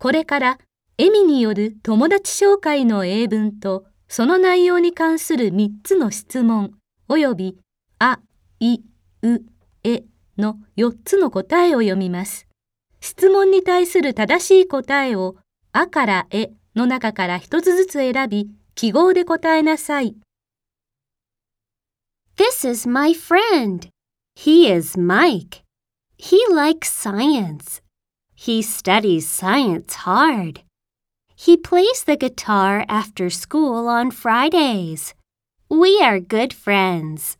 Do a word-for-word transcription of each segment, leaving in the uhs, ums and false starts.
これからエミによる友達紹介の英文とその内容に関するみっつの質問およびあ、い、う、えのよっつの答えを読みます。質問に対する正しい答えをあからえの中から一つずつ選び、記号で答えなさい。 This is my friend. He is Mike. He likes science. He studies science hard. He plays the guitar after school on Fridays. We are good friends.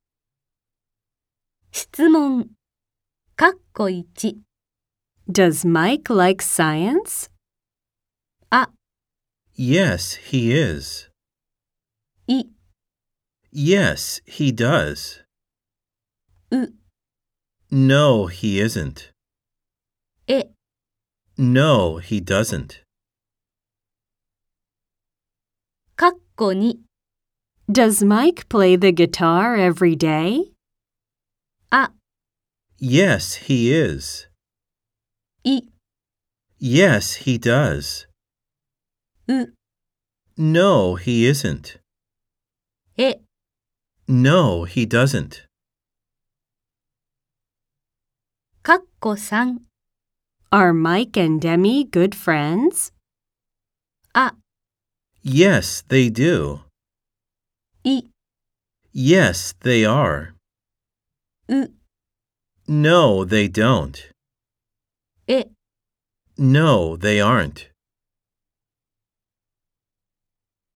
質問かっこいち Does Mike like science? あ、 Yes, he is. い、 Yes, he does. う、 No, he isn't. え No, he doesn't. かっこに Does Mike play the guitar every day? あ、 Yes, he is. い、 Yes, he does. う、 No, he isn't. え No, he doesn't. かっこさん Are Mike and Demi good friends? あ、 Yes, they do. い、 Yes, they are. う、 No, they don't. え No, they aren't.